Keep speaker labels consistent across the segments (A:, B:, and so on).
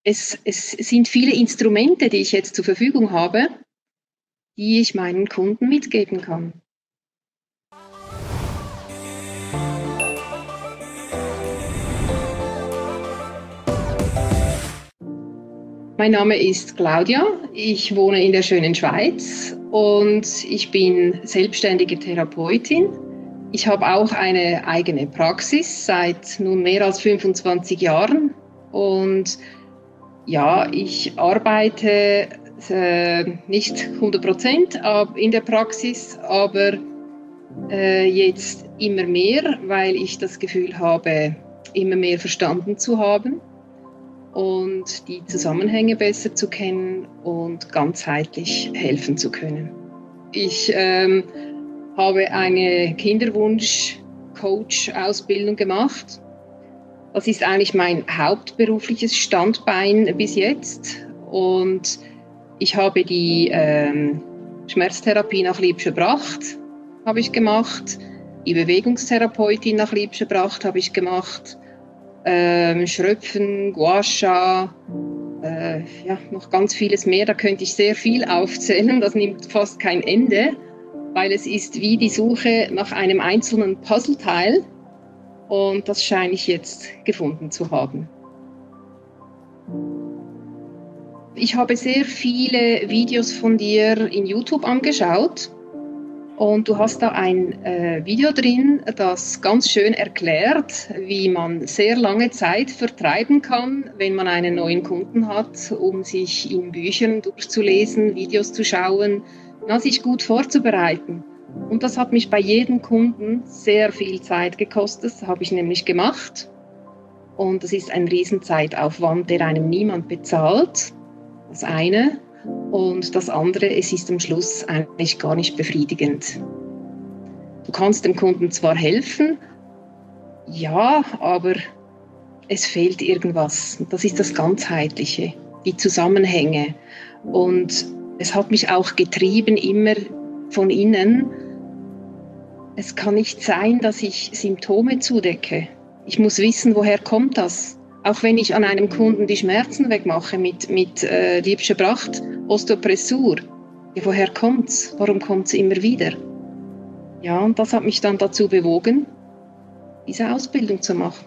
A: Es sind viele Instrumente, die ich jetzt zur Verfügung habe, die ich meinen Kunden mitgeben kann. Mein Name ist Claudia, ich wohne in der schönen Schweiz und ich bin selbstständige Therapeutin. Ich habe auch eine eigene Praxis seit nun mehr als 25 Jahren und ja, ich arbeite nicht 100% in der Praxis, aber jetzt immer mehr, weil ich das Gefühl habe, immer mehr verstanden zu haben und die Zusammenhänge besser zu kennen und ganzheitlich helfen zu können. Ich habe eine Kinderwunsch-Coach-Ausbildung gemacht. Das ist eigentlich mein hauptberufliches Standbein bis jetzt. Und ich habe die Schmerztherapie nach Liebscher-Bracht habe ich gemacht, die Bewegungstherapeutin nach Liebscher-Bracht habe ich gemacht, Schröpfen, Gua Sha, noch ganz vieles mehr. Da könnte ich sehr viel aufzählen, das nimmt fast kein Ende, weil es ist wie die Suche nach einem einzelnen Puzzleteil und das scheine ich jetzt gefunden zu haben. Ich habe sehr viele Videos von dir in YouTube angeschaut und du hast da ein Video drin, das ganz schön erklärt, wie man sehr lange Zeit vertreiben kann, wenn man einen neuen Kunden hat, um sich in Büchern durchzulesen, Videos zu schauen, sich gut vorzubereiten. Und das hat mich bei jedem Kunden sehr viel Zeit gekostet, das habe ich nämlich gemacht. Und das ist ein Riesenzeitaufwand, der einem niemand bezahlt, das eine. Und das andere, es ist am Schluss eigentlich gar nicht befriedigend. Du kannst dem Kunden zwar helfen, ja, aber es fehlt irgendwas. Das ist das Ganzheitliche, die Zusammenhänge. Und es hat mich auch getrieben, immer von innen. Es kann nicht sein, dass ich Symptome zudecke. Ich muss wissen, woher kommt das? Auch wenn ich an einem Kunden die Schmerzen wegmache mit Liebscher-Bracht, Osteopressur. Ja, woher kommt's? Warum kommt's immer wieder? Ja, und das hat mich dann dazu bewogen, diese Ausbildung zu machen.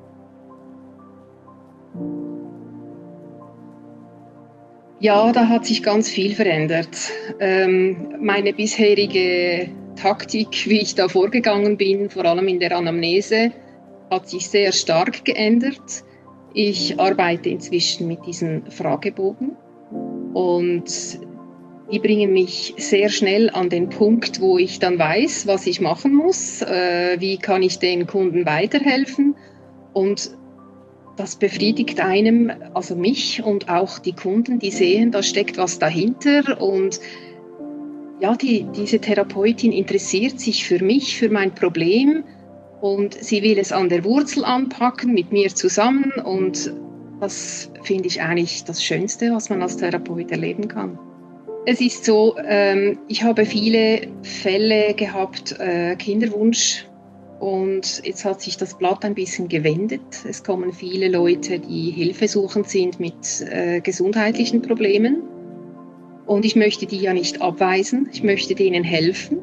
A: Ja, da hat sich ganz viel verändert. Meine bisherige Taktik, wie ich da vorgegangen bin, vor allem in der Anamnese, hat sich sehr stark geändert. Ich arbeite inzwischen mit diesen Fragebogen und die bringen mich sehr schnell an den Punkt, wo ich dann weiß, was ich machen muss, wie kann ich den Kunden weiterhelfen und das befriedigt einem, also mich und auch die Kunden, die sehen, da steckt was dahinter und ja, diese Therapeutin interessiert sich für mich, für mein Problem und sie will es an der Wurzel anpacken mit mir zusammen und das finde ich eigentlich das Schönste, was man als Therapeut erleben kann. Es ist so, ich habe viele Fälle gehabt, Kinderwunsch und jetzt hat sich das Blatt ein bisschen gewendet. Es kommen viele Leute, die hilfesuchend sind mit gesundheitlichen Problemen und ich möchte die ja nicht abweisen, ich möchte denen helfen.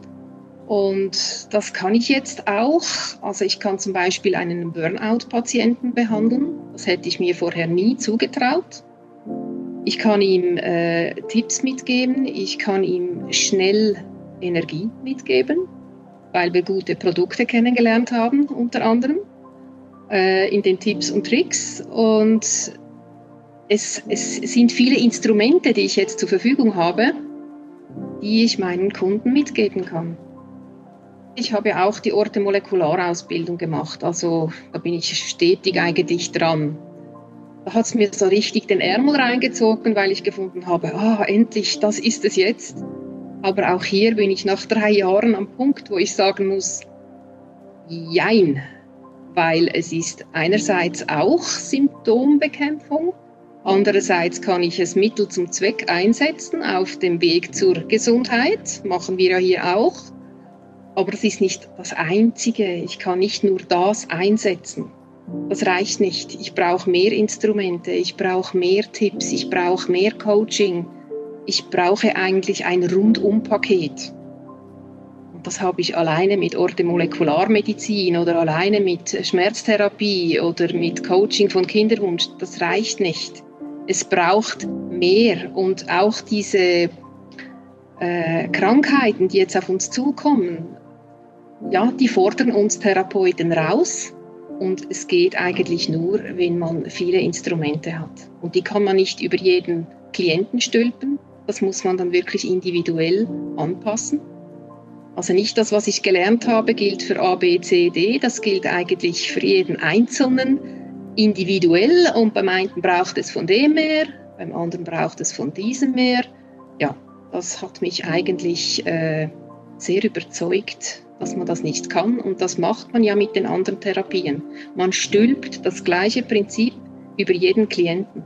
A: Und das kann ich jetzt auch. Also ich kann zum Beispiel einen Burnout-Patienten behandeln. Das hätte ich mir vorher nie zugetraut. Ich kann ihm Tipps mitgeben. Ich kann ihm schnell Energie mitgeben, weil wir gute Produkte kennengelernt haben, unter anderem, in den Tipps und Tricks. Und es sind viele Instrumente, die ich jetzt zur Verfügung habe, die ich meinen Kunden mitgeben kann. Ich habe auch die Orthomolekularausbildung gemacht, also da bin ich stetig eigentlich dran. Da hat es mir so richtig den Ärmel reingezogen, weil ich gefunden habe, endlich, das ist es jetzt. Aber auch hier bin ich nach 3 Jahren am Punkt, wo ich sagen muss, jein, weil es ist einerseits auch Symptombekämpfung, andererseits kann ich es Mittel zum Zweck einsetzen auf dem Weg zur Gesundheit, machen wir ja hier auch. Aber das ist nicht das Einzige. Ich kann nicht nur das einsetzen. Das reicht nicht. Ich brauche mehr Instrumente, ich brauche mehr Tipps, ich brauche mehr Coaching. Ich brauche eigentlich ein Rundum-Paket. Und das habe ich alleine mit Orthomolekularmedizin oder alleine mit Schmerztherapie oder mit Coaching von Kinderwunsch. Das reicht nicht. Es braucht mehr. Und auch diese Krankheiten, die jetzt auf uns zukommen, ja, die fordern uns Therapeuten raus. Und es geht eigentlich nur, wenn man viele Instrumente hat. Und die kann man nicht über jeden Klienten stülpen. Das muss man dann wirklich individuell anpassen. Also nicht das, was ich gelernt habe, gilt für A, B, C, D. Das gilt eigentlich für jeden Einzelnen individuell. Und beim einen braucht es von dem mehr, beim anderen braucht es von diesem mehr. Ja, das hat mich eigentlich sehr überzeugt, dass man das nicht kann. Und das macht man ja mit den anderen Therapien. Man stülpt das gleiche Prinzip über jeden Klienten.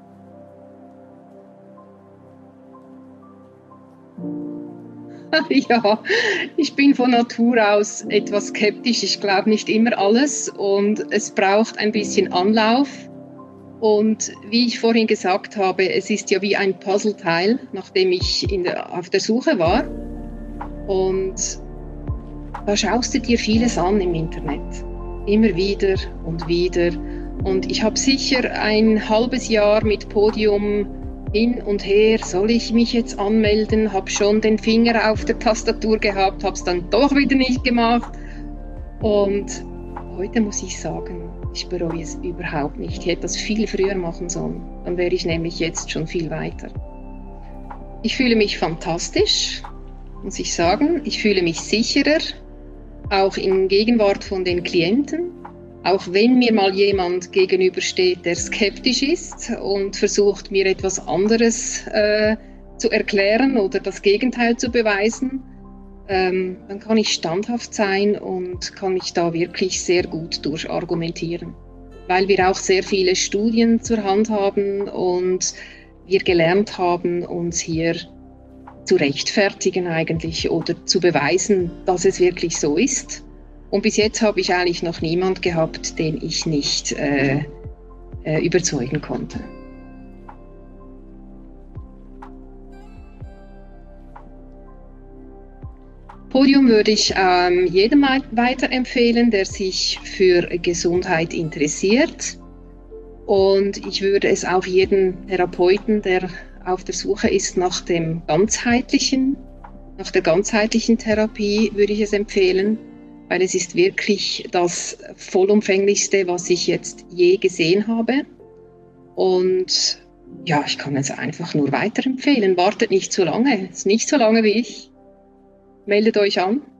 A: Ja, ich bin von Natur aus etwas skeptisch. Ich glaube nicht immer alles und es braucht ein bisschen Anlauf. Und wie ich vorhin gesagt habe, es ist ja wie ein Puzzleteil, nachdem ich auf der Suche war. Und da schaust du dir vieles an im Internet. Immer wieder und wieder. Und ich habe sicher ein halbes Jahr mit Podium hin und her, soll ich mich jetzt anmelden, habe schon den Finger auf der Tastatur gehabt, habe es dann doch wieder nicht gemacht. Und heute muss ich sagen, ich bereue es überhaupt nicht. Ich hätte das viel früher machen sollen. Dann wäre ich nämlich jetzt schon viel weiter. Ich fühle mich fantastisch, muss ich sagen. Ich fühle mich sicherer, auch in Gegenwart von den Klienten. Auch wenn mir mal jemand gegenübersteht, der skeptisch ist und versucht, mir etwas anderes zu erklären oder das Gegenteil zu beweisen, dann kann ich standhaft sein und kann mich da wirklich sehr gut durchargumentieren. Weil wir auch sehr viele Studien zur Hand haben und wir gelernt haben, uns hier zu rechtfertigen eigentlich oder zu beweisen, dass es wirklich so ist. Und bis jetzt habe ich eigentlich noch niemand gehabt, den ich nicht überzeugen konnte. Podium würde ich jedem weiterempfehlen, der sich für Gesundheit interessiert. Und ich würde es auch jedem Therapeuten, der auf der Suche ist nach der ganzheitlichen Therapie, würde ich es empfehlen. Weil es ist wirklich das vollumfänglichste, was ich jetzt je gesehen habe. Und ja, ich kann es einfach nur weiterempfehlen. Wartet nicht so lange, ist nicht so lange wie ich. Meldet euch an.